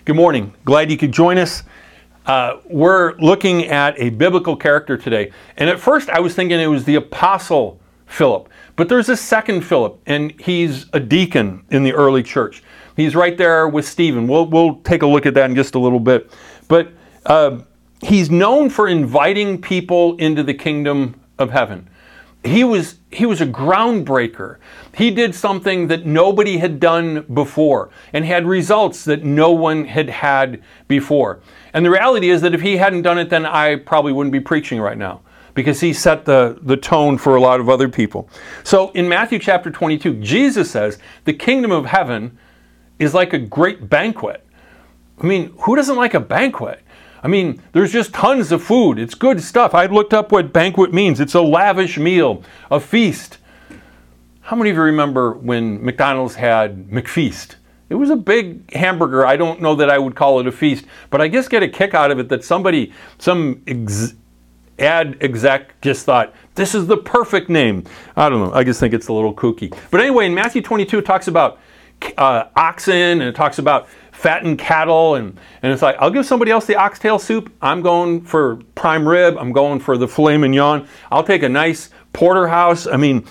Good morning. Glad you could join us. We're looking at a biblical character today. And at first I was thinking it was the Apostle Philip. But there's a second Philip, and he's a deacon in the early church. He's right there with Stephen. We'll take a look at that in just a little bit. But he's known for inviting people into the kingdom of heaven. He was a groundbreaker. He did something that nobody had done before and had results that no one had had before. And the reality is that if he hadn't done it, then I probably wouldn't be preaching right now, because he set the tone for a lot of other people. So in Matthew chapter 22, Jesus says the kingdom of heaven is like a great banquet. I mean, who doesn't like a banquet? I mean, there's just tons of food. It's good stuff. I looked up what banquet means. It's a lavish meal, a feast. How many of you remember when McDonald's had McFeast? It was a big hamburger. I don't know that I would call it a feast, but I just get a kick out of it that some ad exec just thought, this is the perfect name. I don't know. I just think it's a little kooky. But anyway, in Matthew 22, it talks about oxen, and it talks about fattened cattle, and it's like, I'll give somebody else the oxtail soup. I'm going for prime rib. I'm going for the filet mignon. I'll take a nice porterhouse. I mean,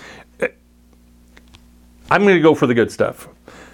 I'm going to go for the good stuff.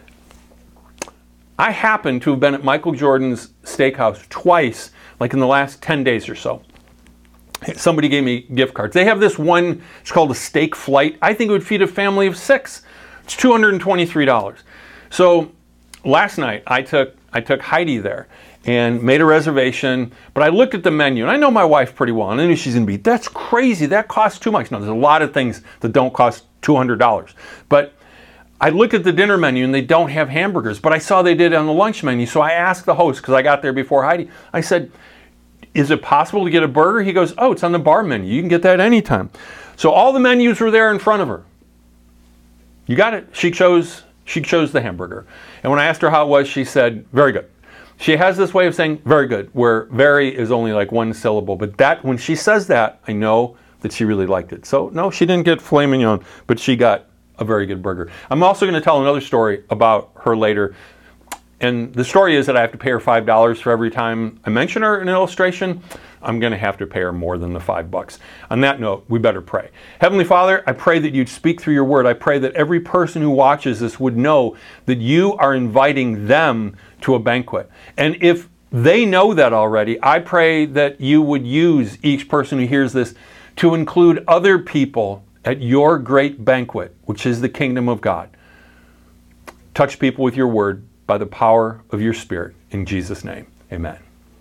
I happen to have been at Michael Jordan's steakhouse twice, like in the last 10 days or so. Somebody gave me gift cards. They have this one, it's called a steak flight. I think it would feed a family of 6. It's $223. So last night I took Heidi there and made a reservation, but I looked at the menu, and I know my wife pretty well, and I knew she's going to be, that's crazy, that costs too much. No, there's a lot of things that don't cost $200. But I looked at the dinner menu, and they don't have hamburgers, but I saw they did on the lunch menu, so I asked the host, because I got there before Heidi, I said, is it possible to get a burger? He goes, oh, it's on the bar menu. You can get that anytime. So all the menus were there in front of her. You got it. She chose the hamburger. And when I asked her how it was, she said, very good. She has this way of saying very good, where very is only like one syllable. But that, when she says that, I know that she really liked it. So no, she didn't get filet mignon, but she got a very good burger. I'm also going to tell another story about her later. And the story is that I have to pay her $5 for every time I mention her in an illustration. I'm going to have to pay her more than the $5. On that note, we better pray. Heavenly Father, I pray that you'd speak through your word. I pray that every person who watches this would know that you are inviting them to a banquet. And if they know that already, I pray that you would use each person who hears this to include other people at your great banquet, which is the kingdom of God. Touch people with your word by the power of your Spirit. In Jesus' name, amen.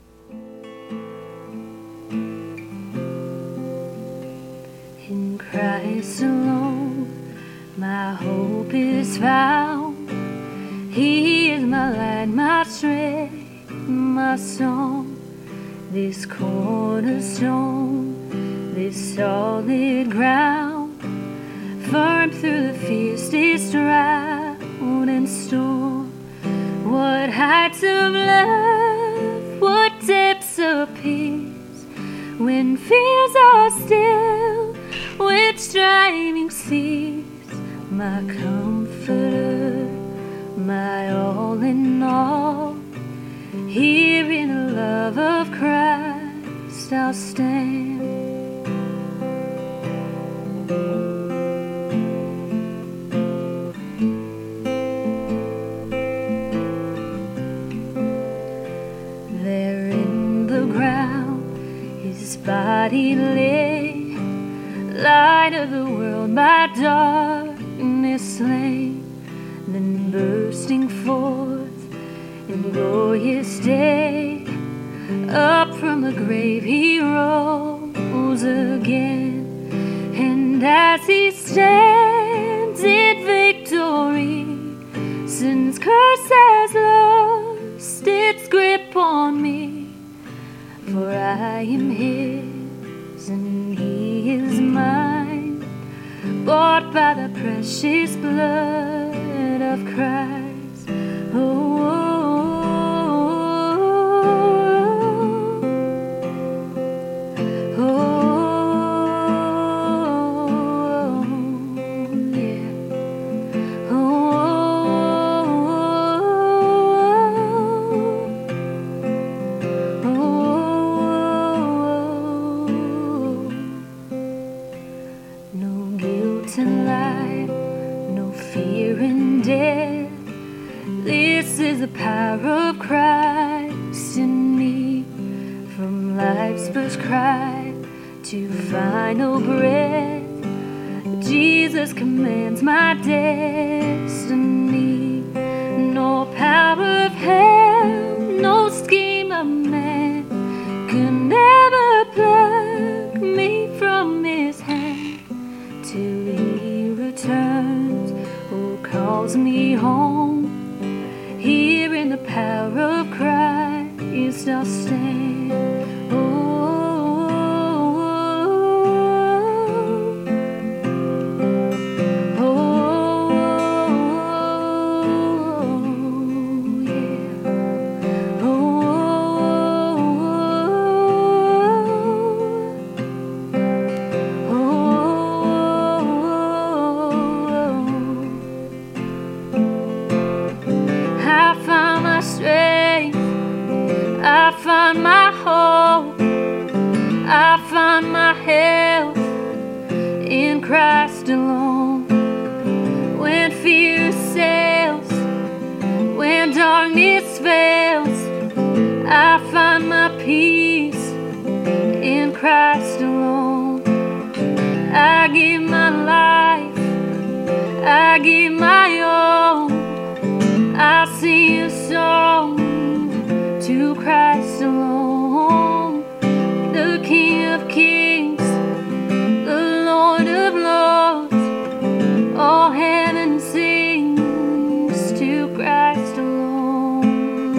In Christ alone, my hope is found. He is my light, my strength, my song. This cornerstone, this solid ground, firm through the fiercest drought and storm. What heights of love, what depths of peace, when fears are still, when striving cease. My comforter, my all in all, here in the love of Christ I'll stand. Body lay, light of the world by darkness slain, then bursting forth in glorious day, up from the grave he rose again. And as he stands in victory, sin's curse has lost its grip on me. For I am his and he is mine, bought by the precious blood of Christ. Oh, oh, oh, yeah. Oh, fear and death. This is the power of Christ in me. From life's first cry to final breath, Jesus commands my destiny. No power of hell, no scheme of man can ever pluck me from his hand till he returns or calls me home. Here in the power of Christ I'll stand. I find my hope, I find my health in Christ alone. When fear assails, when darkness fails, I find my peace in Christ alone. I give my life, I give my all, I sing a song to Christ alone, the King of Kings, the Lord of Lords. All heaven sings to Christ alone.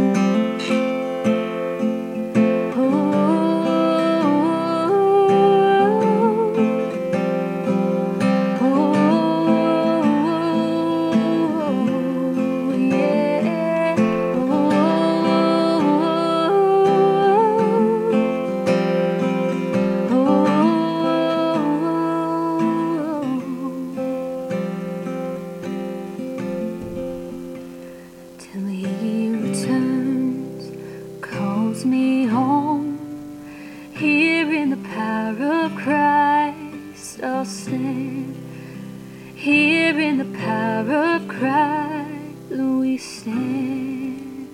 Till he returns, calls me home. Here in the power of Christ I'll stand. Here in the power of Christ we stand.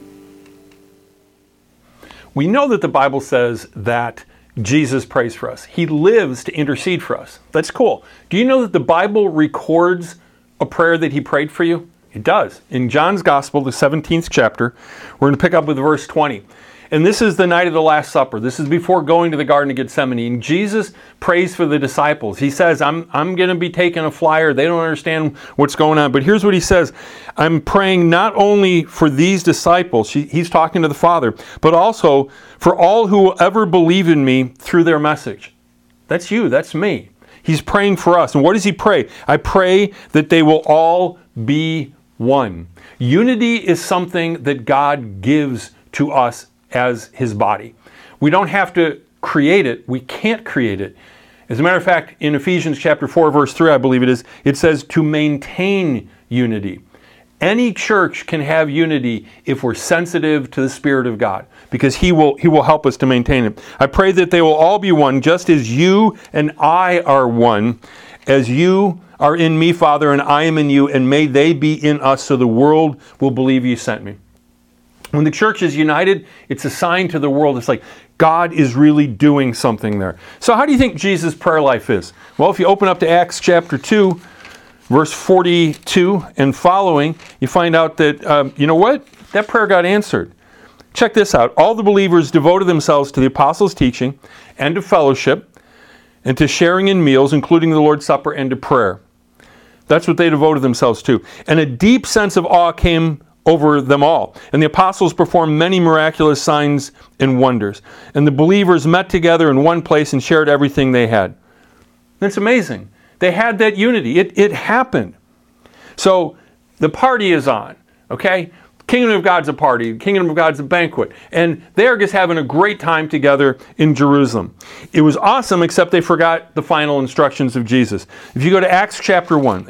We know that the Bible says that Jesus prays for us. He lives to intercede for us. That's cool. Do you know that the Bible records a prayer that he prayed for you? It does. In John's Gospel, the 17th chapter, we're going to pick up with verse 20. And this is the night of the Last Supper. This is before going to the Garden of Gethsemane. And Jesus prays for the disciples. He says, I'm going to be taking a flyer. They don't understand what's going on. But here's what he says. I'm praying not only for these disciples, he's talking to the Father, but also for all who will ever believe in me through their message. That's you. That's me. He's praying for us. And what does he pray? I pray that they will all be one. Unity is something that God gives to us as his body. We don't have to create it. We can't create it. As a matter of fact, in Ephesians chapter 4, verse 3, I believe it is, it says to maintain unity. Any church can have unity if we're sensitive to the Spirit of God, because He will help us to maintain it. I pray that they will all be one, just as you and I are one, as you are in me, Father, and I am in you, and may they be in us, so the world will believe you sent me. When the church is united, it's a sign to the world. It's like God is really doing something there. So how do you think Jesus' prayer life is? Well, if you open up to Acts chapter 2, verse 42 and following, you find out that, you know what? That prayer got answered. Check this out. All the believers devoted themselves to the apostles' teaching and to fellowship and to sharing in meals, including the Lord's Supper, and to prayer. That's what they devoted themselves to. And a deep sense of awe came over them all. And the apostles performed many miraculous signs and wonders. And the believers met together in one place and shared everything they had. That's amazing. They had that unity. It happened. So the party is on, okay? Kingdom of God's a party. Kingdom of God's a banquet. And they're just having a great time together in Jerusalem. It was awesome, except they forgot the final instructions of Jesus. If you go to Acts chapter 1,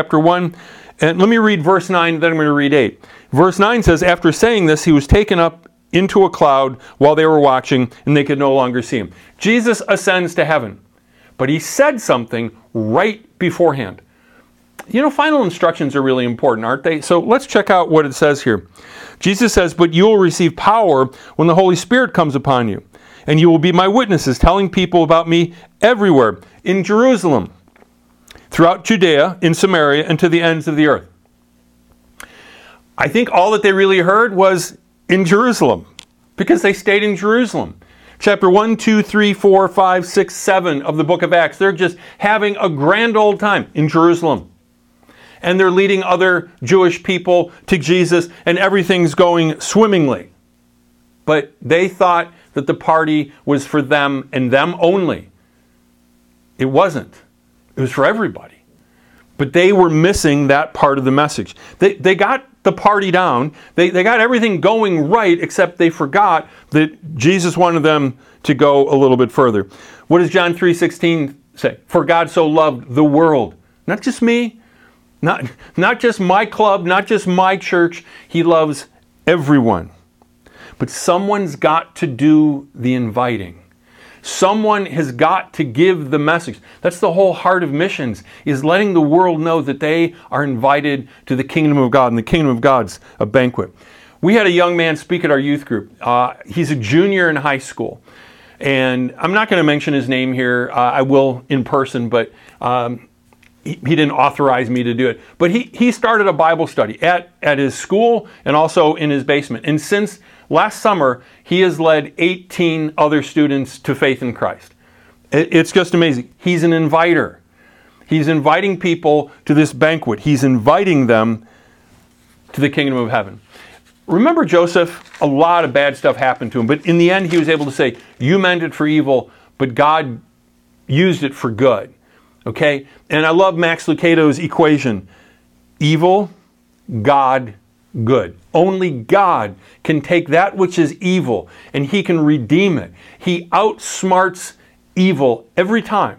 and let me read verse 9, then I'm going to read 8. Verse 9 says, after saying this, he was taken up into a cloud while they were watching, and they could no longer see him. Jesus ascends to heaven, but he said something right beforehand. Final instructions are really important, aren't they? So let's check out what it says here. Jesus says, "But you will receive power when the Holy Spirit comes upon you, and you will be my witnesses, telling people about me everywhere, in Jerusalem, throughout Judea, in Samaria, and to the ends of the earth." I think all that they really heard was in Jerusalem, because they stayed in Jerusalem. Chapter 1, 2, 3, 4, 5, 6, 7 of the book of Acts, they're just having a grand old time in Jerusalem. And they're leading other Jewish people to Jesus, and everything's going swimmingly. But they thought that the party was for them and them only. It wasn't. It was for everybody. But they were missing that part of the message. They got the party down. They got everything going right, except they forgot that Jesus wanted them to go a little bit further. What does John 3:16 say? "For God so loved the world." Not just me, not just my club, not just my church. He loves everyone. But someone's got to do the inviting. Someone has got to give the message. That's the whole heart of missions, is letting the world know that they are invited to the kingdom of God, and the kingdom of God's a banquet. We had a young man speak at our youth group. He's a junior in high school. And I'm not going to mention his name here. I will in person, but he didn't authorize me to do it. But he started a Bible study at his school and also in his basement. And since last summer, he has led 18 other students to faith in Christ. It's just amazing. He's an inviter. He's inviting people to this banquet. He's inviting them to the kingdom of heaven. Remember Joseph? A lot of bad stuff happened to him. But in the end, he was able to say, "You meant it for evil, but God used it for good." Okay? And I love Max Lucado's equation. Evil, God, good. Only God can take that which is evil and He can redeem it. He outsmarts evil every time.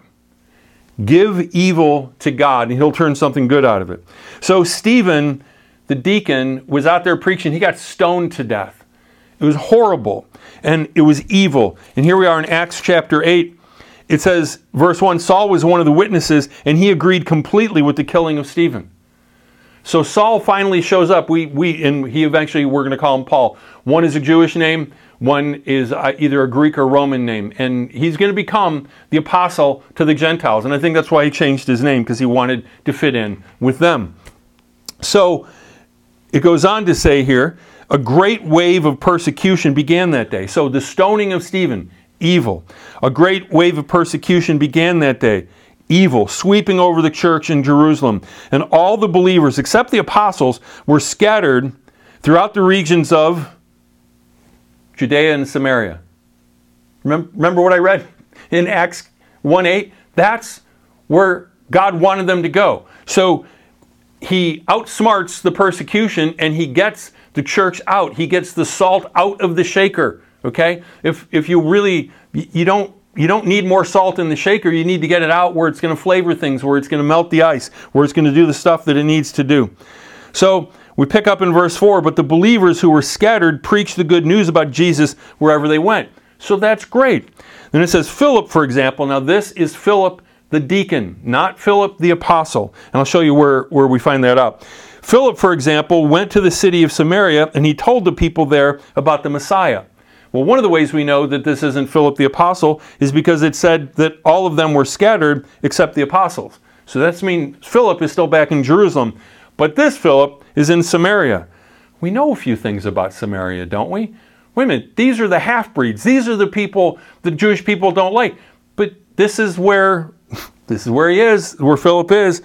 Give evil to God and He'll turn something good out of it. So Stephen, the deacon, was out there preaching. He got stoned to death. It was horrible and it was evil. And here we are in Acts chapter 8. It says, verse 1, Saul was one of the witnesses and he agreed completely with the killing of Stephen. So Saul finally shows up. And he eventually, we're going to call him Paul. One is a Jewish name. One is either a Greek or Roman name. And he's going to become the apostle to the Gentiles. And I think that's why he changed his name, because he wanted to fit in with them. So it goes on to say here, a great wave of persecution began that day. So the stoning of Stephen, evil. A great wave of persecution began that day. Evil, sweeping over the church in Jerusalem. And all the believers, except the apostles, were scattered throughout the regions of Judea and Samaria. Remember what I read in Acts 1:8? That's where God wanted them to go. So He outsmarts the persecution and He gets the church out. He gets the salt out of the shaker. Okay? If you really, you don't need more salt in the shaker. You need to get it out where it's going to flavor things, where it's going to melt the ice, where it's going to do the stuff that it needs to do. So we pick up in verse 4, but the believers who were scattered preached the good news about Jesus wherever they went. So that's great. Then it says Philip, for example. Now this is Philip the deacon, not Philip the apostle. And I'll show you where we find that out. Philip, for example, went to the city of Samaria and he told the people there about the Messiah. Well, one of the ways we know that this isn't Philip the apostle is because it said that all of them were scattered except the apostles. So that means Philip is still back in Jerusalem. But this Philip is in Samaria. We know a few things about Samaria, don't we? Wait a minute, these are the half-breeds. These are the people the Jewish people don't like. But this is where he is, where Philip is.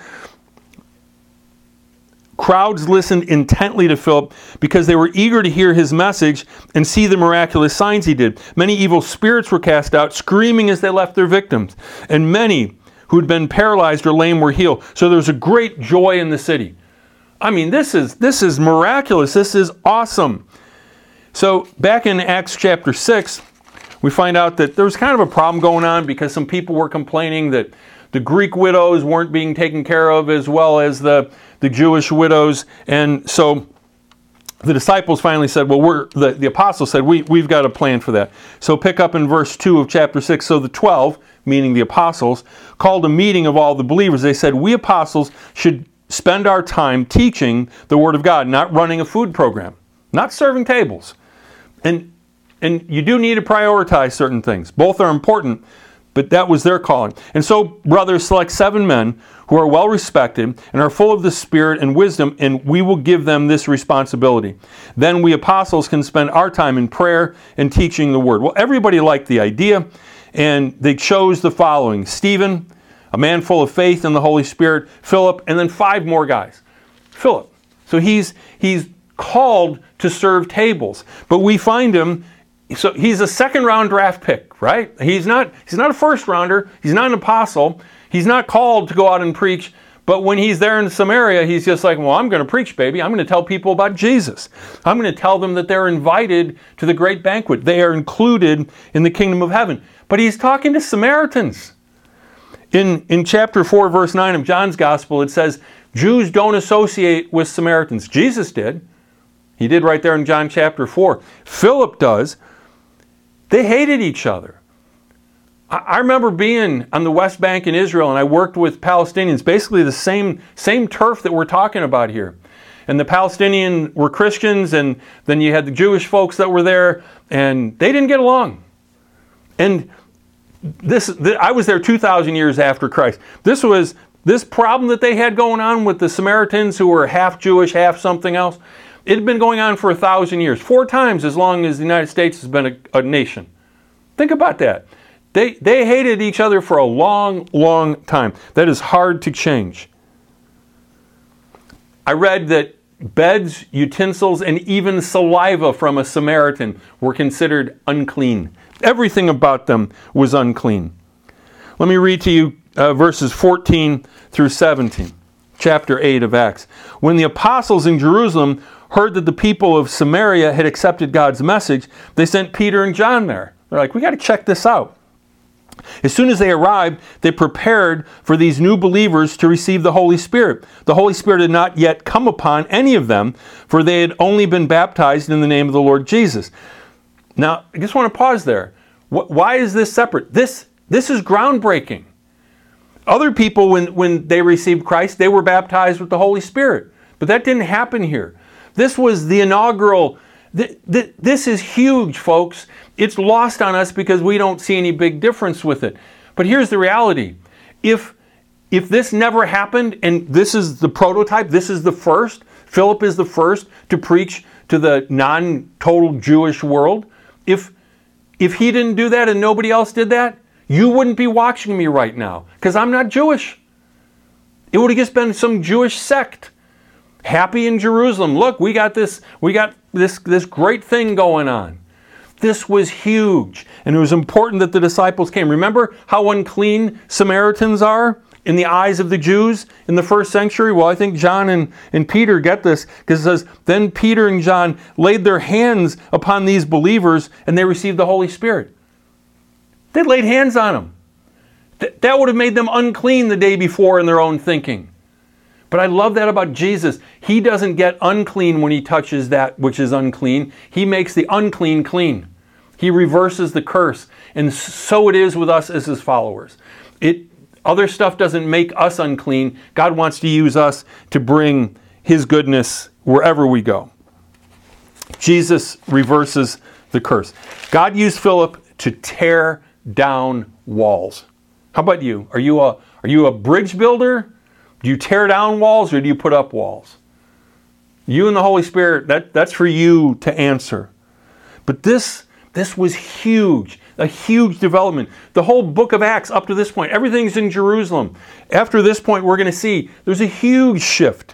Crowds listened intently to Philip because they were eager to hear his message and see the miraculous signs he did. Many evil spirits were cast out, screaming as they left their victims. And many who had been paralyzed or lame were healed. So there was a great joy in the city. I mean, this is miraculous. This is awesome. So back in Acts chapter 6, we find out that there was kind of a problem going on because some people were complaining that the Greek widows weren't being taken care of as well as the Jewish widows. And so the disciples finally said, well, the apostles said, we've got a plan for that. So pick up in verse 2 of chapter 6. So the 12, meaning the apostles, called a meeting of all the believers. They said, we apostles should spend our time teaching the Word of God, not running a food program, not serving tables. And you do need to prioritize certain things. Both are important, but that was their calling. And so, brothers, select 7 men who are well respected and are full of the Spirit and wisdom, and we will give them this responsibility. Then we apostles can spend our time in prayer and teaching the Word. Well, everybody liked the idea, and they chose the following: Stephen, a man full of faith in the Holy Spirit; Philip, and then 5 more guys. Philip. So he's called to serve tables, but we find him. So he's a second-round draft pick, right? He's not a first-rounder. He's not an apostle. He's not called to go out and preach. But when he's there in Samaria, he's just like, well, I'm going to preach, baby. I'm going to tell people about Jesus. I'm going to tell them that they're invited to the great banquet. They are included in the kingdom of heaven. But he's talking to Samaritans. In chapter 4, verse 9 of John's Gospel, it says, Jews don't associate with Samaritans. Jesus did. He did right there in John chapter 4. Philip does. They hated each other. I remember being on the West Bank in Israel, and I worked with Palestinians, basically the same turf that we're talking about here. And the Palestinians were Christians, and then you had the Jewish folks that were there, and they didn't get along. And I was there 2,000 years after Christ. This problem that they had going on with the Samaritans, who were half Jewish, half something else, it had been going on for 1,000 years, 4 times as long as the United States has been a nation. Think about that. They hated each other for a long, long time. That is hard to change. I read that beds, utensils, and even saliva from a Samaritan were considered unclean. Everything about them was unclean. Let me read to you verses 14 through 17, chapter 8 of Acts. When the apostles in Jerusalem heard that the people of Samaria had accepted God's message, they sent Peter and John there. They're like, we got to check this out. As soon as they arrived, they prepared for these new believers to receive the Holy Spirit. The Holy Spirit had not yet come upon any of them, for they had only been baptized in the name of the Lord Jesus. Now, I just want to pause there. Why is this separate? This is groundbreaking. Other people, when they received Christ, they were baptized with the Holy Spirit. But that didn't happen here. This was the inaugural. This is huge, folks. It's lost on us because we don't see any big difference with it. But here's the reality. If this never happened, and this is the prototype, this is the first, Philip is the first to preach to the non-total Jewish world. If he didn't do that and nobody else did that, you wouldn't be watching me right now because I'm not Jewish. It would have just been some Jewish sect. Happy in Jerusalem. Look, we got this great thing going on. This was huge, and it was important that the disciples came. Remember how unclean Samaritans are in the eyes of the Jews in the first century? Well, I think John and Peter get this, because it says, then Peter and John laid their hands upon these believers, and they received the Holy Spirit. They laid hands on them. That would have made them unclean the day before in their own thinking. But I love that about Jesus. He doesn't get unclean when he touches that which is unclean. He makes the unclean clean. He reverses the curse. And so it is with us as his followers. Other stuff doesn't make us unclean. God wants to use us to bring his goodness wherever we go. Jesus reverses the curse. God used Philip to tear down walls. How about you? Are you a bridge builder? Do you tear down walls or do you put up walls? You and the Holy Spirit, that's for you to answer. But this was huge, a huge development. The whole book of Acts up to this point, everything's in Jerusalem. After this point, we're going to see there's a huge shift.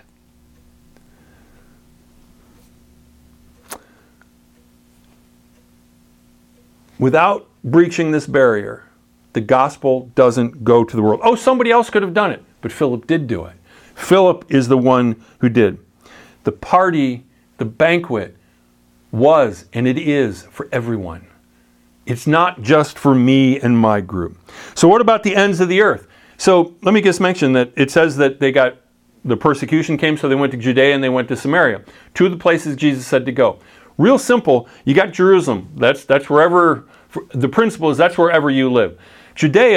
Without breaching this barrier, the gospel doesn't go to the world. Oh, somebody else could have done it. But Philip did do it. Philip is the one who did. The party, the banquet, was and it is for everyone. It's not just for me and my group. So what about the ends of the earth? So let me just mention that it says that the persecution came, so they went to Judea and they went to Samaria. 2 of the places Jesus said to go. Real simple. You got Jerusalem. That's wherever, the principle is that's wherever you live. Judea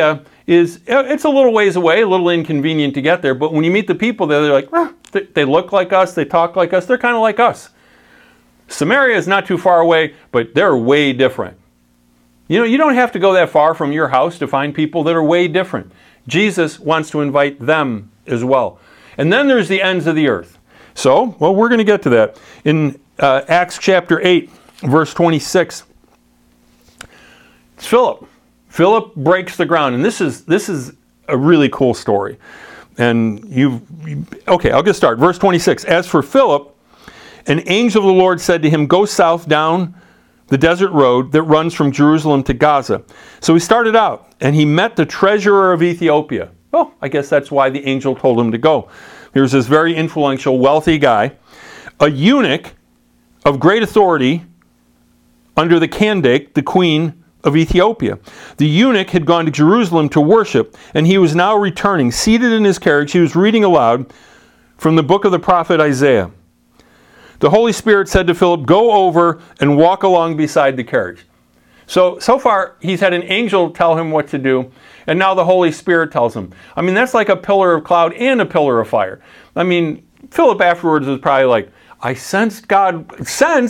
it's a little ways away, a little inconvenient to get there, but when you meet the people there, they're like, they look like us, they talk like us, they're kind of like us. Samaria is not too far away, but they're way different. You know, you don't have to go that far from your house to find people that are way different. Jesus wants to invite them as well. And then there's the ends of the earth. So, well, we're going to get to that. In Acts chapter 8, verse 26, it's Philip. Philip breaks the ground. And this is a really cool story. And okay, I'll get started. Verse 26, as for Philip, an angel of the Lord said to him, go south down the desert road that runs from Jerusalem to Gaza. So he started out, and he met the treasurer of Ethiopia. Well, I guess that's why the angel told him to go. Here's this very influential, wealthy guy, a eunuch of great authority under the Candace, the queen of Ethiopia. The eunuch had gone to Jerusalem to worship, and he was now returning. Seated in his carriage, he was reading aloud from the book of the prophet Isaiah. The Holy Spirit said to Philip, go over and walk along beside the carriage. So far, he's had an angel tell him what to do, and now the Holy Spirit tells him. I mean, that's like a pillar of cloud and a pillar of fire. I mean, Philip afterwards was probably like, I sensed God,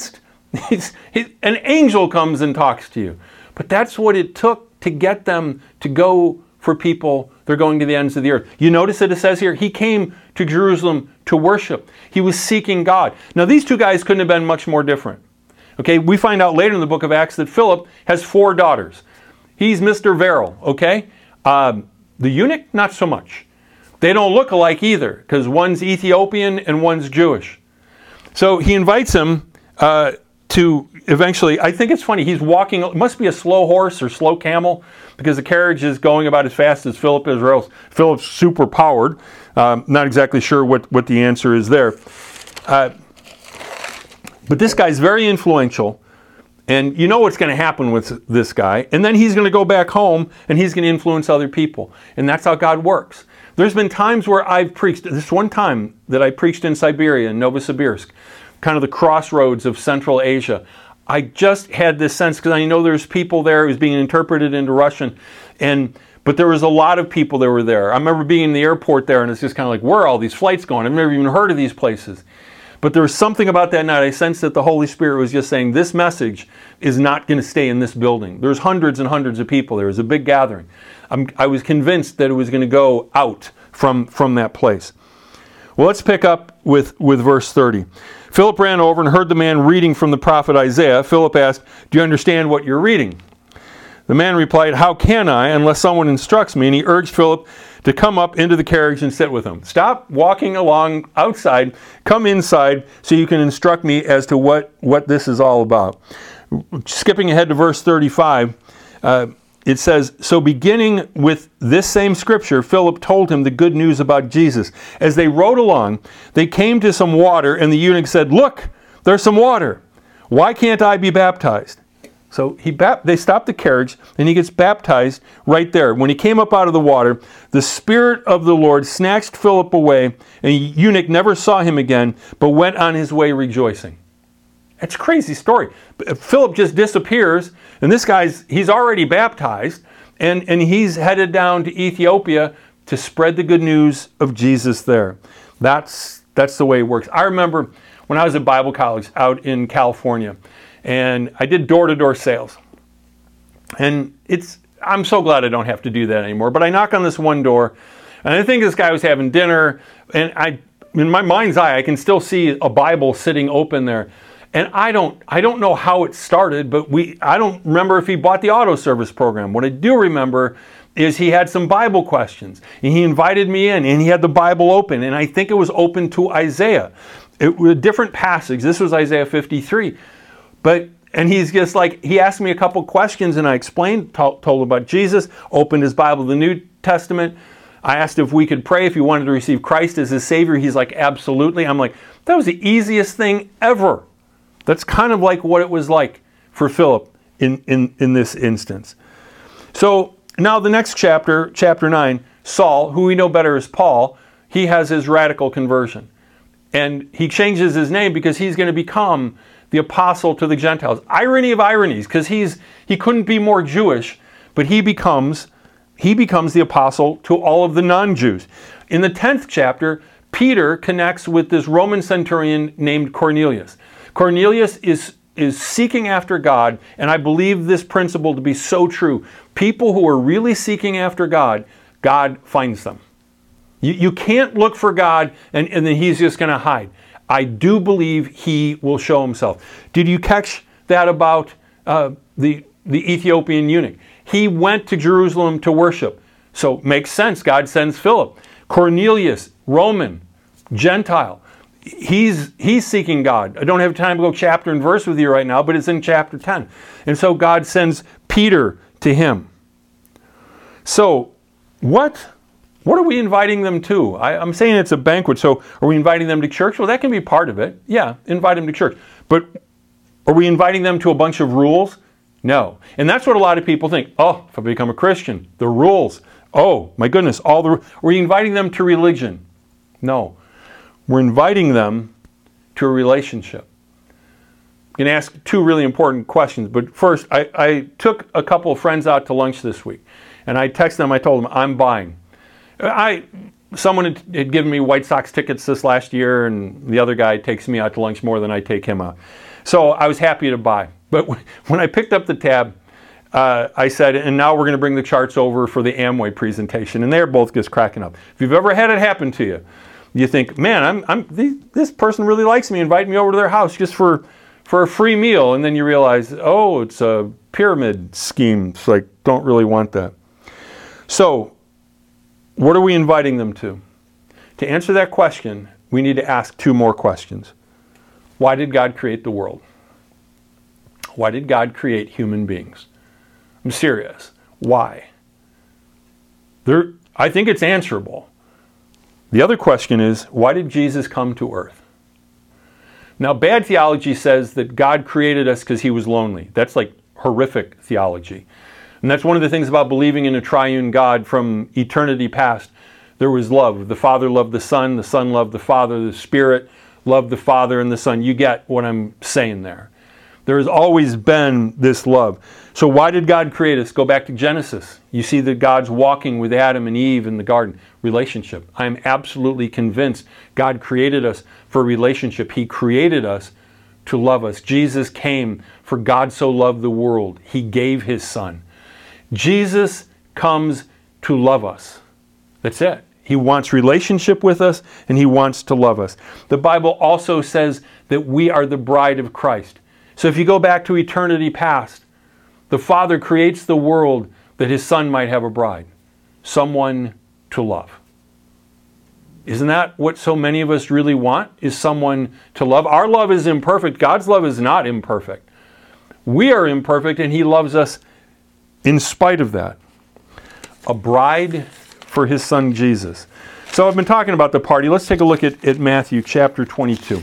an angel comes and talks to you. But that's what it took to get them to go for people. They're going to the ends of the earth. You notice that it says here, he came to Jerusalem to worship. He was seeking God. Now, these two guys couldn't have been much more different. Okay, we find out later in the book of Acts that Philip has 4 daughters. He's Mr. Verrill, okay? The eunuch, not so much. They don't look alike either, because one's Ethiopian and one's Jewish. So he invites him to eventually, I think it's funny, he's walking, it must be a slow horse or slow camel, because the carriage is going about as fast as Philip is, or else Philip's super powered. Not exactly sure what the answer is there. But this guy's very influential, and you know what's going to happen with this guy. And then he's going to go back home, and he's going to influence other people. And that's how God works. There's been times where I've preached, this one time that I preached in Siberia, in Novosibirsk, kind of the crossroads of Central Asia. I just had this sense, because I know there's people there, it was being interpreted into Russian, but there was a lot of people that were there. I remember being in the airport there, and it's just kind of like, where are all these flights going? I've never even heard of these places. But there was something about that night. I sensed that the Holy Spirit was just saying, this message is not going to stay in this building. There's hundreds and hundreds of people. There was a big gathering. I was convinced that it was going to go out from that place. Well, let's pick up with verse 30. Philip ran over and heard the man reading from the prophet Isaiah. Philip asked, do you understand what you're reading? The man replied, how can I unless someone instructs me? And he urged Philip to come up into the carriage and sit with him. Stop walking along outside, come inside so you can instruct me as to what this is all about. Skipping ahead to verse 35, it says, so beginning with this same scripture, Philip told him the good news about Jesus. As they rode along, they came to some water, and the eunuch said, look, there's some water. Why can't I be baptized? So they stopped the carriage, and he gets baptized right there. When he came up out of the water, the Spirit of the Lord snatched Philip away, and the eunuch never saw him again, but went on his way rejoicing. It's a crazy story. Philip just disappears, and this he's already baptized, and he's headed down to Ethiopia to spread the good news of Jesus there. That's the way it works. I remember when I was at Bible college out in California, and I did door-to-door sales. And I'm so glad I don't have to do that anymore. But I knock on this one door, and I think this guy was having dinner, and in my mind's eye, I can still see a Bible sitting open there. And I don't know how it started, but I don't remember if he bought the auto service program. What I do remember is he had some Bible questions, and he invited me in, and he had the Bible open, and I think it was open to Isaiah. It was a different passage. This was Isaiah 53. And he's just like, he asked me a couple questions, and I explained, told him about Jesus, opened his Bible, the New Testament. I asked if we could pray if he wanted to receive Christ as his Savior. He's like, absolutely. I'm like, that was the easiest thing ever. That's kind of like what it was like for Philip in this instance. So now the next chapter, chapter 9, Saul, who we know better as Paul, he has his radical conversion. And he changes his name because he's going to become the apostle to the Gentiles. Irony of ironies, because he couldn't be more Jewish, but he becomes he becomes the apostle to all of the non-Jews. In the 10th chapter, Peter connects with this Roman centurion named Cornelius. Cornelius is seeking after God, and I believe this principle to be so true. People who are really seeking after God, God finds them. You can't look for God and then he's just going to hide. I do believe he will show himself. Did you catch that about the Ethiopian eunuch? He went to Jerusalem to worship. So makes sense. God sends Philip. Cornelius, Roman, Gentile. He's seeking God. I don't have time to go chapter and verse with you right now, but it's in chapter 10. And so God sends Peter to him. So what are we inviting them to? I'm saying it's a banquet, so are we inviting them to church? Well, that can be part of it. Yeah, invite them to church. But are we inviting them to a bunch of rules? No. And that's what a lot of people think. Oh, if I become a Christian, the rules. Oh, my goodness, are we inviting them to religion? No. We're inviting them to a relationship. You can ask two really important questions, but first, I took a couple of friends out to lunch this week, and I texted them, I told them, I'm buying. Someone had given me White Sox tickets this last year, and the other guy takes me out to lunch more than I take him out. So I was happy to buy. But when I picked up the tab, I said, and now we're going to bring the charts over for the Amway presentation. And they're both just cracking up. If you've ever had it happen to you, you think, man, this person really likes me, invite me over to their house just for a free meal. And then you realize, oh, it's a pyramid scheme. It's like, don't really want that. So, what are we inviting them to? To answer that question, we need to ask two more questions. Why did God create the world? Why did God create human beings? I'm serious. Why? I think it's answerable. The other question is, why did Jesus come to earth? Now, bad theology says that God created us because he was lonely. That's like horrific theology. And that's one of the things about believing in a triune God from eternity past. There was love. The Father loved the Son loved the Father, the Spirit loved the Father and the Son. You get what I'm saying there. There has always been this love. So why did God create us? Go back to Genesis. You see that God's walking with Adam and Eve in the garden. Relationship. I am absolutely convinced God created us for a relationship. He created us to love us. Jesus came for God so loved the world. He gave his Son. Jesus comes to love us. That's it. He wants relationship with us and he wants to love us. The Bible also says that we are the bride of Christ. So if you go back to eternity past, the Father creates the world that his Son might have a bride, someone to love. Isn't that what so many of us really want, is someone to love? Our love is imperfect. God's love is not imperfect. We are imperfect and he loves us in spite of that. A bride for his Son Jesus. So I've been talking about the party. Let's take a look at Matthew chapter 22.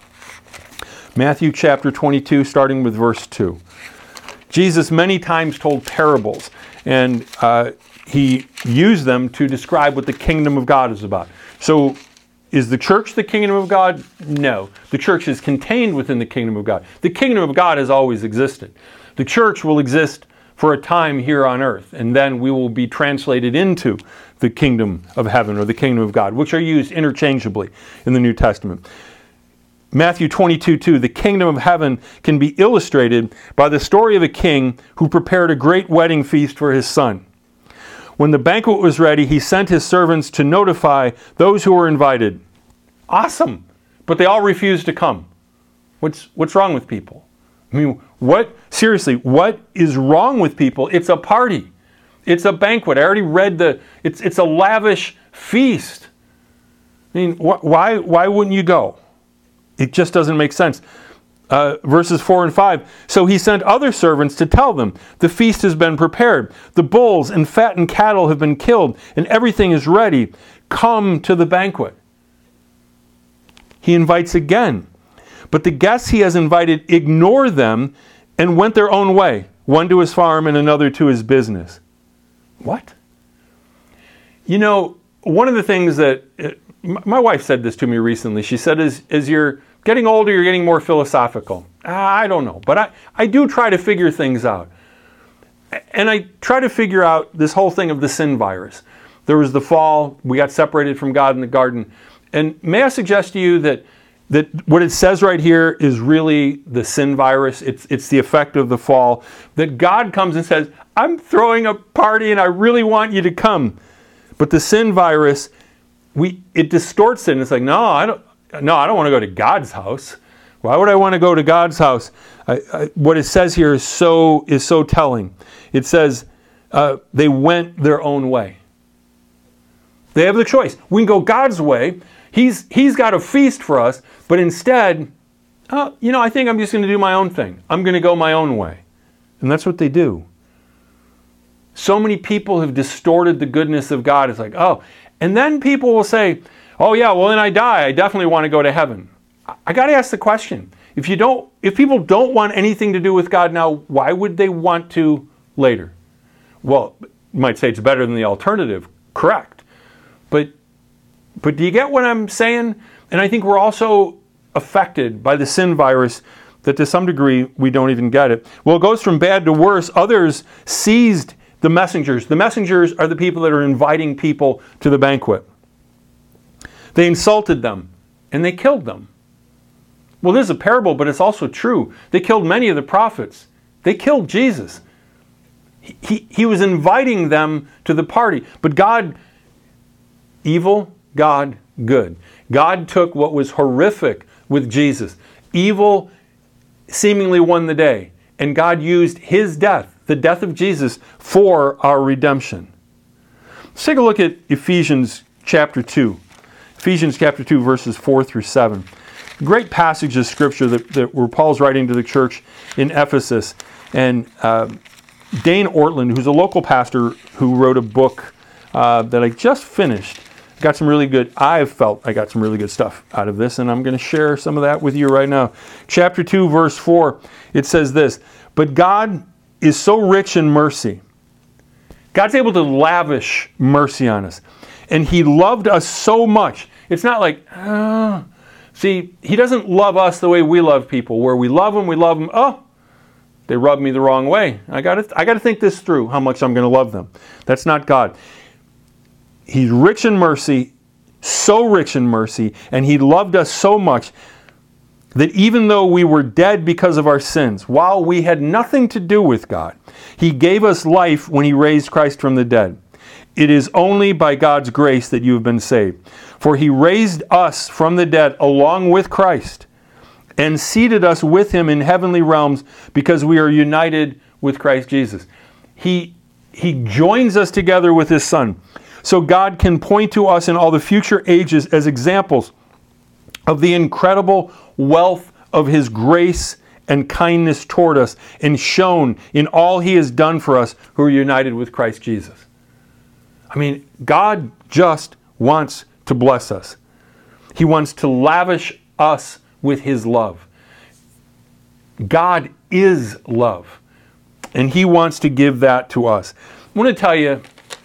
Matthew chapter 22, starting with verse 2. Jesus many times told parables, and he used them to describe what the kingdom of God is about. So, is the church the kingdom of God? No. The church is contained within the kingdom of God. The kingdom of God has always existed. The church will exist for a time here on earth, and then we will be translated into the kingdom of heaven or the kingdom of God, which are used interchangeably in the New Testament. Matthew 22:2, the kingdom of heaven can be illustrated by the story of a king who prepared a great wedding feast for his son. When the banquet was ready, he sent his servants to notify those who were invited. Awesome! But they all refused to come. What's wrong with people? I mean, what is wrong with people? It's a party. It's a banquet. I already read it's a lavish feast. I mean, why wouldn't you go? It just doesn't make sense. Verses 4 and 5. So he sent other servants to tell them, the feast has been prepared. The bulls and fattened cattle have been killed, and everything is ready. Come to the banquet. He invites again. But the guests he has invited ignore them and went their own way, one to his farm and another to his business. What? You know, one of the things that my wife said this to me recently. She said, as you're getting older, you're getting more philosophical. I don't know, but I do try to figure things out. And I try to figure out this whole thing of the sin virus. There was the fall. We got separated from God in the garden. And may I suggest to you that what it says right here is really the sin virus. It's the effect of the fall. That God comes and says, I'm throwing a party and I really want you to come. But the sin virus, it distorts it. And it's like, no, I don't want to go to God's house. Why would I want to go to God's house? What it says here is so telling. It says they went their own way. They have the choice. We can go God's way. He's got a feast for us, but instead, I think I'm just going to do my own thing. I'm going to go my own way. And that's what they do. So many people have distorted the goodness of God. It's like, oh, and then people will say, oh yeah, well when I die, I definitely want to go to heaven. I got to ask the question, if people don't want anything to do with God now, why would they want to later? Well, you might say it's better than the alternative. Correct. But do you get what I'm saying? And I think we're also affected by the sin virus that to some degree we don't even get it. Well, it goes from bad to worse. Others seized the messengers. The messengers are the people that are inviting people to the banquet. They insulted them and they killed them. Well, this is a parable, but it's also true. They killed many of the prophets. They killed Jesus. He was inviting them to the party. But God, evil, God, good. God took what was horrific with Jesus. Evil seemingly won the day. And God used His death, the death of Jesus, for our redemption. Let's take a look at Ephesians chapter 2. Ephesians chapter 2, verses 4 through 7. Great passage of Scripture where Paul's writing to the church in Ephesus. And Dane Ortland, who's a local pastor who wrote a book that I just finished, I felt I got some really good stuff out of this, and I'm going to share some of that with you right now. Chapter 2, verse 4, it says this, but God is so rich in mercy. God's able to lavish mercy on us. And He loved us so much. It's not like, see, He doesn't love us the way we love people, where we love them, oh, they rubbed me the wrong way. I got to think this through, how much I'm going to love them. That's not God. He's rich in mercy, so rich in mercy, and He loved us so much that even though we were dead because of our sins, while we had nothing to do with God, He gave us life when He raised Christ from the dead. It is only by God's grace that you have been saved. For He raised us from the dead along with Christ and seated us with Him in heavenly realms because we are united with Christ Jesus. He joins us together with His Son. So God can point to us in all the future ages as examples of the incredible wealth of His grace and kindness toward us, and shown in all He has done for us who are united with Christ Jesus. I mean, God just wants to bless us. He wants to lavish us with His love. God is love, and He wants to give that to us. I want to tell you,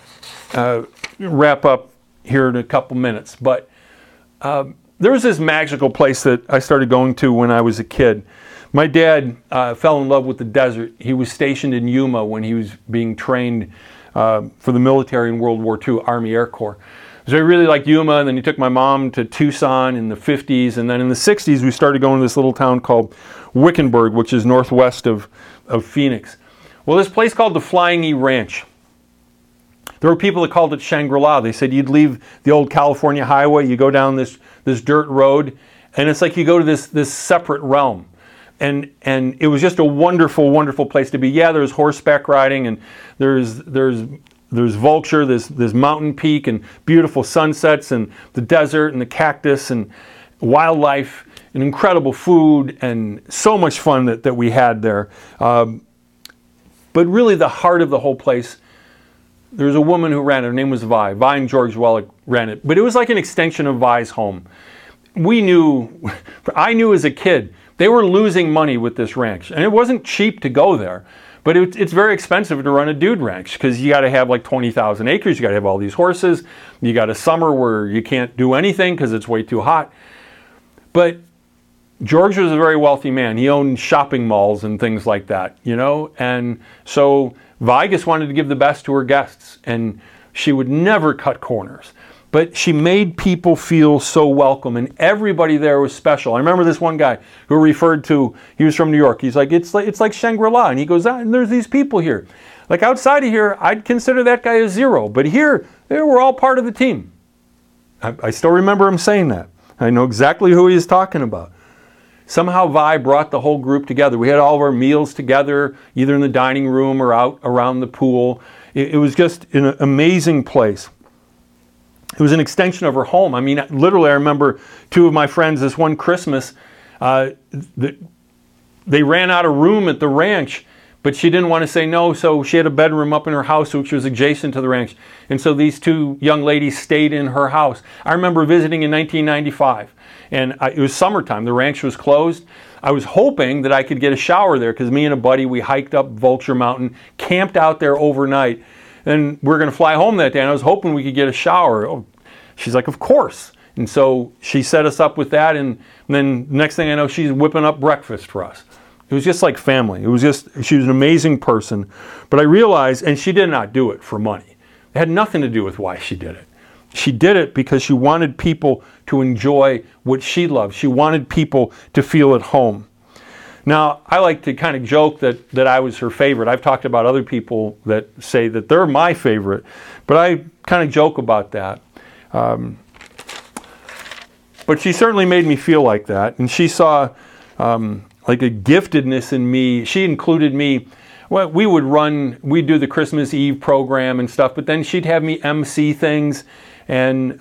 wrap up here in a couple minutes, but there was this magical place that I started going to when I was a kid. My dad fell in love with the desert. He was stationed in Yuma when he was being trained for the military in World War II, Army Air Corps. So I really liked Yuma, and then he took my mom to Tucson in the 50s, and then in the 60s we started going to this little town called Wickenburg, which is northwest of Phoenix. Well, this place called the Flying E Ranch. There were people that called it Shangri-La. They said you'd leave the old California highway, you go down this dirt road, and it's like you go to this separate realm. And it was just a wonderful, wonderful place to be. Yeah, there's horseback riding, and there's Vulture, there's Mountain Peak, and beautiful sunsets, and the desert, and the cactus, and wildlife, and incredible food, and so much fun that we had there. But really the heart of the whole place, there was a woman who ran it. Her name was Vi. Vi and George Wellick ran it. But it was like an extension of Vi's home. I knew as a kid, they were losing money with this ranch. And it wasn't cheap to go there. But it's very expensive to run a dude ranch because you got to have like 20,000 acres. You got to have all these horses. You got a summer where you can't do anything because it's way too hot. But George was a very wealthy man. He owned shopping malls and things like that, you know? And so Vi just wanted to give the best to her guests, and she would never cut corners. But she made people feel so welcome, and everybody there was special. I remember this one guy who referred to, he was from New York. He's like, it's like Shangri-La. And he goes, and there's these people here. Like outside of here, I'd consider that guy a zero. But here, they were all part of the team. I still remember him saying that. I know exactly who he is talking about. Somehow Vi brought the whole group together. We had all of our meals together, either in the dining room or out around the pool. It was just an amazing place. It was an extension of her home. I mean, literally, I remember two of my friends this one Christmas, they ran out of room at the ranch, but she didn't want to say no, so she had a bedroom up in her house, which was adjacent to the ranch. And so these two young ladies stayed in her house. I remember visiting in 1995, and it was summertime. The ranch was closed. I was hoping that I could get a shower there, because me and a buddy, we hiked up Vulture Mountain, camped out there overnight, and we were going to fly home that day, and I was hoping we could get a shower. Oh, she's like, of course. And so she set us up with that, and then next thing I know, she's whipping up breakfast for us. It was just like family. It was just, she was an amazing person. But I realized, and she did not do it for money. It had nothing to do with why she did it. She did it because she wanted people to enjoy what she loved. She wanted people to feel at home. Now, I like to kind of joke that I was her favorite. I've talked about other people that say that they're my favorite, but I kind of joke about that. But she certainly made me feel like that, and she saw like a giftedness in me. She included me. Well, we'd do the Christmas Eve program and stuff, but then she'd have me MC things, and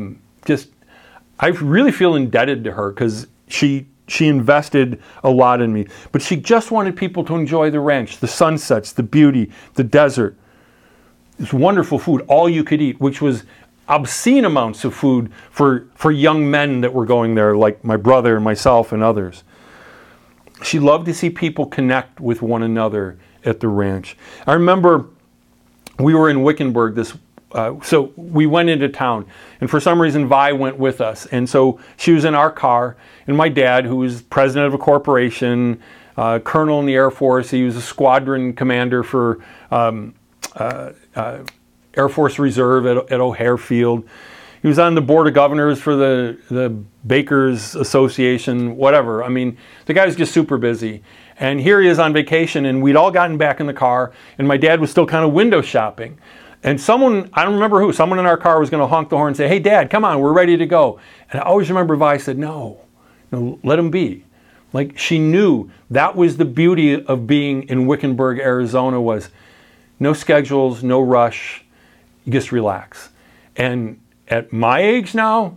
I really feel indebted to her, because she invested a lot in me. But she just wanted people to enjoy the ranch, the sunsets, the beauty, the desert. It's wonderful food, all you could eat, which was obscene amounts of food for young men that were going there, like my brother and myself and others. She loved to see people connect with one another at the ranch. I remember we were in Wickenburg so we went into town, and for some reason Vi went with us, and so she was in our car, and my dad, who was president of a corporation, colonel in the Air Force, he was a squadron commander for Air Force Reserve at O'Hare Field. He was on the board of governors for the Bakers Association, whatever. I mean, the guy was just super busy. And here he is on vacation, and we'd all gotten back in the car, and my dad was still kind of window shopping. And someone, I don't remember who, someone in our car was going to honk the horn and say, hey, Dad, come on, we're ready to go. And I always remember Vi said, no, let him be. Like, she knew that was the beauty of being in Wickenburg, Arizona, was no schedules, no rush, you just relax. And at my age now,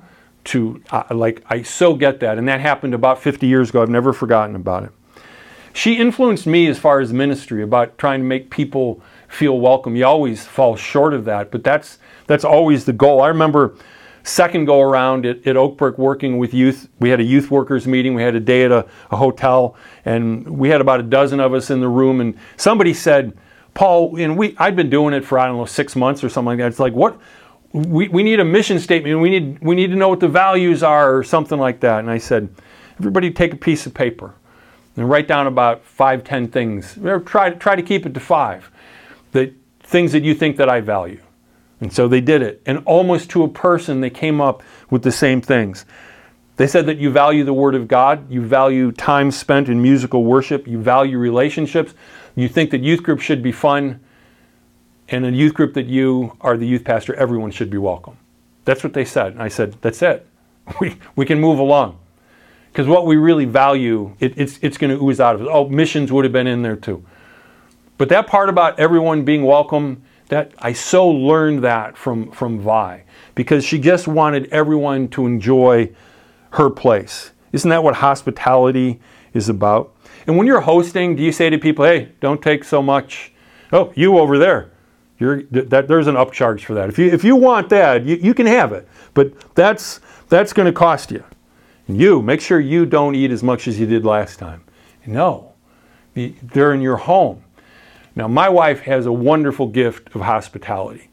I so get that. And that happened about 50 years ago. I've never forgotten about it. She influenced me as far as ministry, about trying to make people feel welcome. You always fall short of that, but that's always the goal. I remember second go around at Oakbrook working with youth. We had a youth workers meeting. We had a day at a hotel, and we had about a dozen of us in the room, and somebody said, Paul, and I'd been doing it for, I don't know, 6 months or something like that. It's like, what? We need a mission statement. We need to know what the values are, or something like that. And I said, everybody take a piece of paper and write down about 5, 10 things. Try to keep it to 5. The things that you think that I value. And so they did it. And almost to a person, they came up with the same things. They said that you value the Word of God, you value time spent in musical worship, you value relationships, you think that youth group should be fun, and a youth group that you are the youth pastor, everyone should be welcome. That's what they said. And I said, that's it. We can move along. Because what we really value, it's going to ooze out of us. Oh, missions would have been in there too. But that part about everyone being welcome, that I so learned that from Vi, because she just wanted everyone to enjoy her place. Isn't that what hospitality is about? And when you're hosting, do you say to people, hey, don't take so much? Oh, you over there, there's an upcharge for that. If you want that, you can have it, but that's going to cost you. And you make sure you don't eat as much as you did last time. No, they're in your home. Now, my wife has a wonderful gift of hospitality.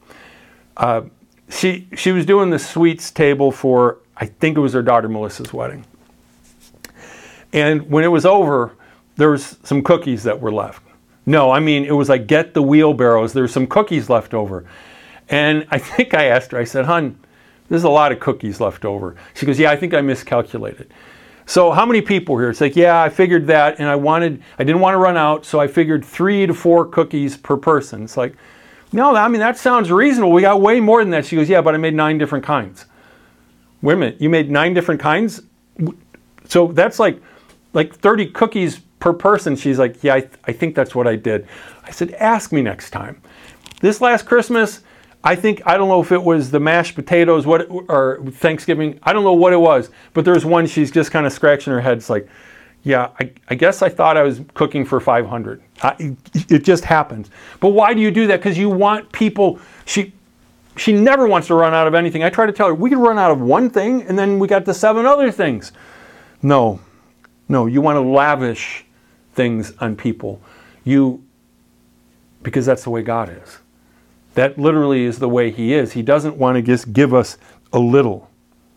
She was doing the sweets table for, I think it was her daughter Melissa's wedding. And when it was over, there was some cookies that were left. No, I mean, it was like, get the wheelbarrows. There's some cookies left over. And I think I asked her, I said, hon, there's a lot of cookies left over. She goes, yeah, I think I miscalculated. So how many people here? It's like, yeah, I figured that, and I didn't want to run out, so I figured 3 to 4 cookies per person. It's like, no, I mean, that sounds reasonable. We got way more than that. She goes, yeah, but I made 9 different kinds. Wait a minute, you made 9 different kinds? So that's like 30 cookies per person. She's like, yeah, I think that's what I did. I said, ask me next time. This last Christmas, I don't know if it was the mashed potatoes or Thanksgiving. I don't know what it was, but there's one she's just kind of scratching her head. It's like, yeah, I guess I thought I was cooking for 500. It just happens. But why do you do that? Because you want people, she never wants to run out of anything. I try to tell her, we can run out of one thing and then we got the 7 other things. No, you want to lavish things on people. Because that's the way God is. That literally is the way He is. He doesn't want to just give us a little.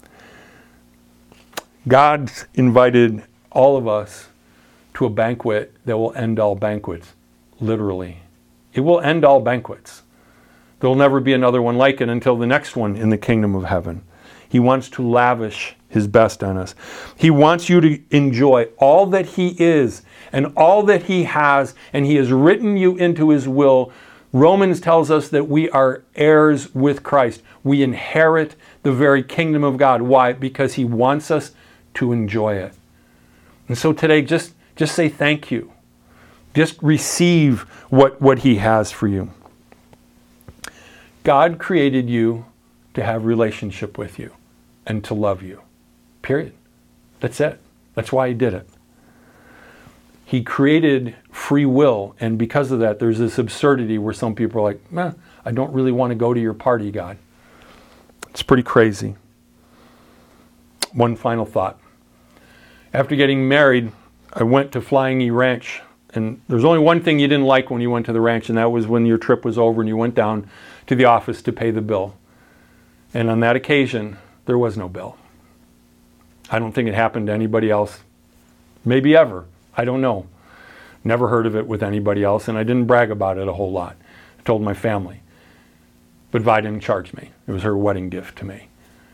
God's invited all of us to a banquet that will end all banquets, literally. It will end all banquets. There will never be another one like it until the next one in the kingdom of heaven. He wants to lavish His best on us. He wants you to enjoy all that He is and all that He has, and He has written you into His will. Romans tells us that we are heirs with Christ. We inherit the very kingdom of God. Why? Because He wants us to enjoy it. And so today, just say thank you. Just receive what He has for you. God created you to have relationship with you and to love you. Period. That's it. That's why He did it. He created free will, and because of that, there's this absurdity where some people are like, I don't really want to go to your party, God. It's pretty crazy. One final thought. After getting married, I went to Flying E Ranch, and there's only one thing you didn't like when you went to the ranch, and that was when your trip was over and you went down to the office to pay the bill. And on that occasion, there was no bill. I don't think it happened to anybody else. Maybe ever. I don't know. Never heard of it with anybody else, and I didn't brag about it a whole lot. I told my family. But Vi didn't charge me. It was her wedding gift to me.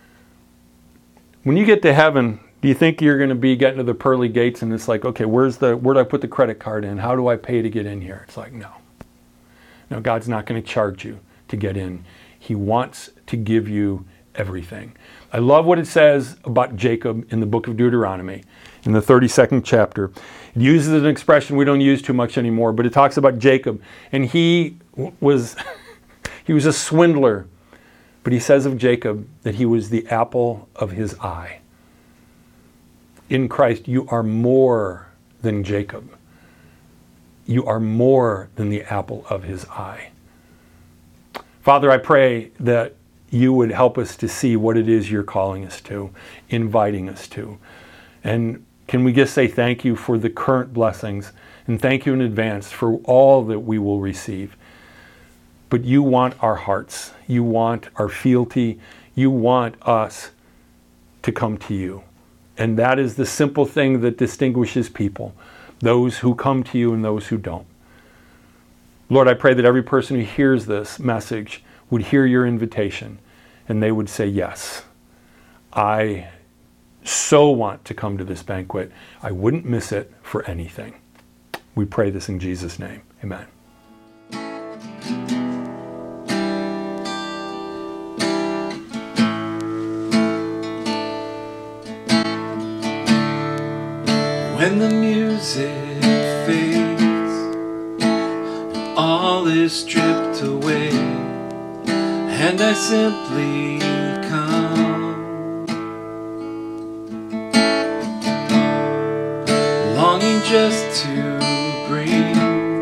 When you get to heaven, do you think you're going to be getting to the pearly gates and it's like, okay, where do I put the credit card in? How do I pay to get in here? It's like, no. No, God's not going to charge you to get in. He wants to give you everything. I love what it says about Jacob in the book of Deuteronomy, in the 32nd chapter. It uses an expression we don't use too much anymore, but it talks about Jacob. And he was a swindler. But he says of Jacob that he was the apple of His eye. In Christ, you are more than Jacob. You are more than the apple of His eye. Father, I pray that You would help us to see what it is You're calling us to, inviting us to. And can we just say thank You for the current blessings, and thank You in advance for all that we will receive. But You want our hearts. You want our fealty. You want us to come to You. And that is the simple thing that distinguishes people, those who come to You and those who don't. Lord, I pray that every person who hears this message would hear Your invitation and they would say, yes, I so want to come to this banquet. I wouldn't miss it for anything. We pray this in Jesus' name. Amen. When the music fades and all is stripped away, and I simply come, longing just to bring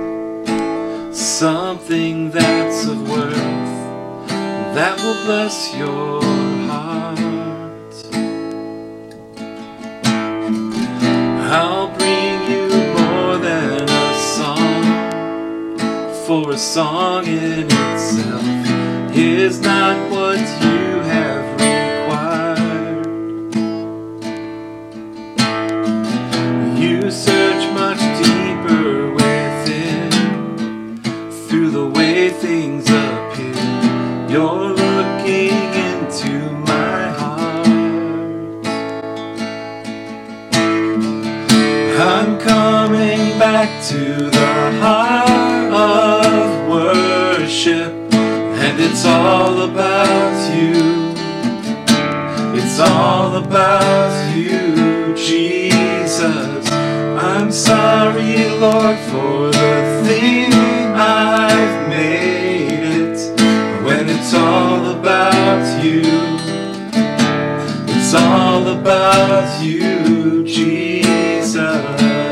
something that's of worth, that will bless Your heart. I'll bring You more than a song, for a song in itself is not what You have required. I'm coming back to the heart of worship, and it's all about you. It's all about you, Jesus. I'm sorry, Lord, for the thing I've made it. When it's all about you, it's all about you, Jesus.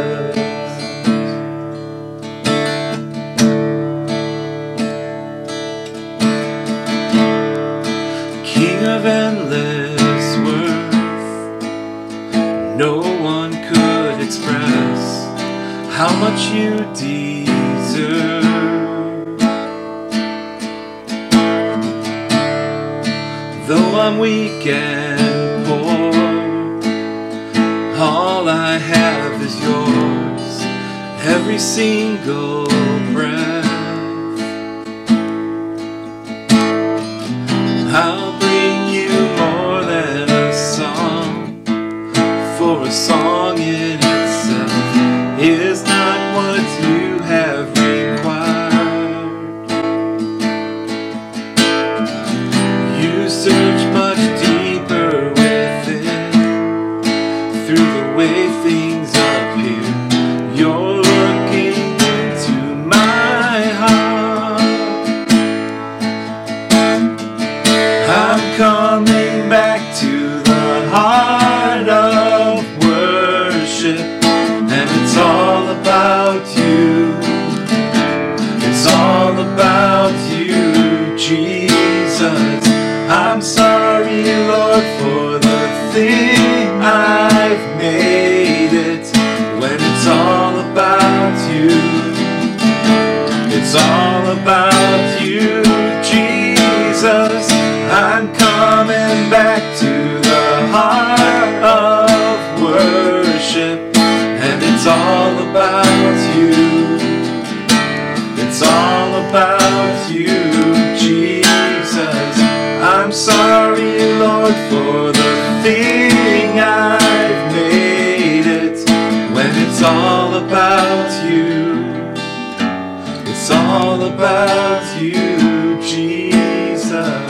King of endless worth, no one could express how much you deserve. Though I'm weak and poor, all I have is yours, every single breath. I'll bring you more than a song, for a song in itself is not what you have required. You search much deeper within, through the way things appear. You're looking into my heart. I'm coming back to the heart of worship, and it's all about you. It's all about you, Jesus. I'm sorry, Lord, for the thing I've made it. When it's all about you, it's all about you, Jesus. I'm coming back to the heart of worship, and it's all about you. It's all about you, Jesus. I'm sorry, Lord, for the thing I've made it. When it's all about you, it's all about you, Jesus.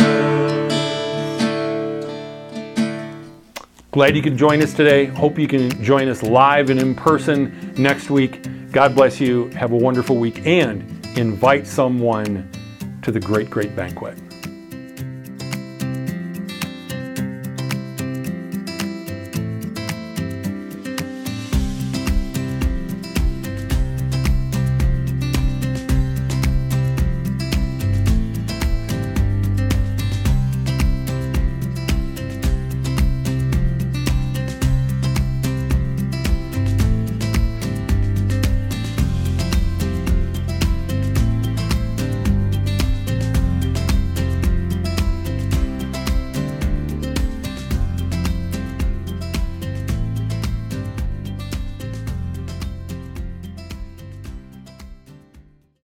Glad you could join us today. Hope you can join us live and in person next week. God bless you. Have a wonderful week, and invite someone to the great, great banquet.